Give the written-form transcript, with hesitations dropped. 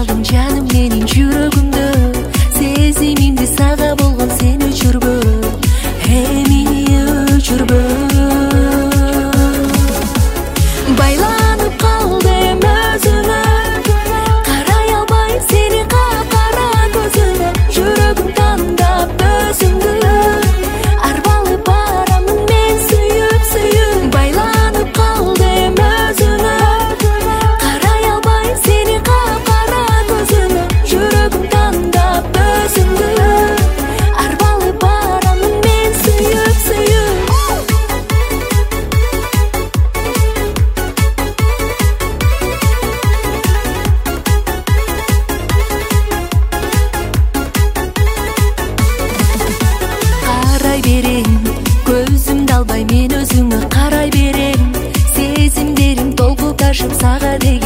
алдың жаным менин жүрөгүмдө, сезимимди сага болгон сен өчүрбө, эми өчүрбө. Байланып калдым өзүңө, карай албайм сени кара көзүңө, жүрөгүм тандап өзүңдү, арбалып барамын мен сүйүп. Байланып калдым өзүңө, карай албайм сени кара көзүңө, жүрөгүм тандап өзүңдү, арбалып барамын мен сүйүп. Карай берем, көзүмдү албай мен өзүңө карай берем, сезимдерим толкуп ташып сага деген.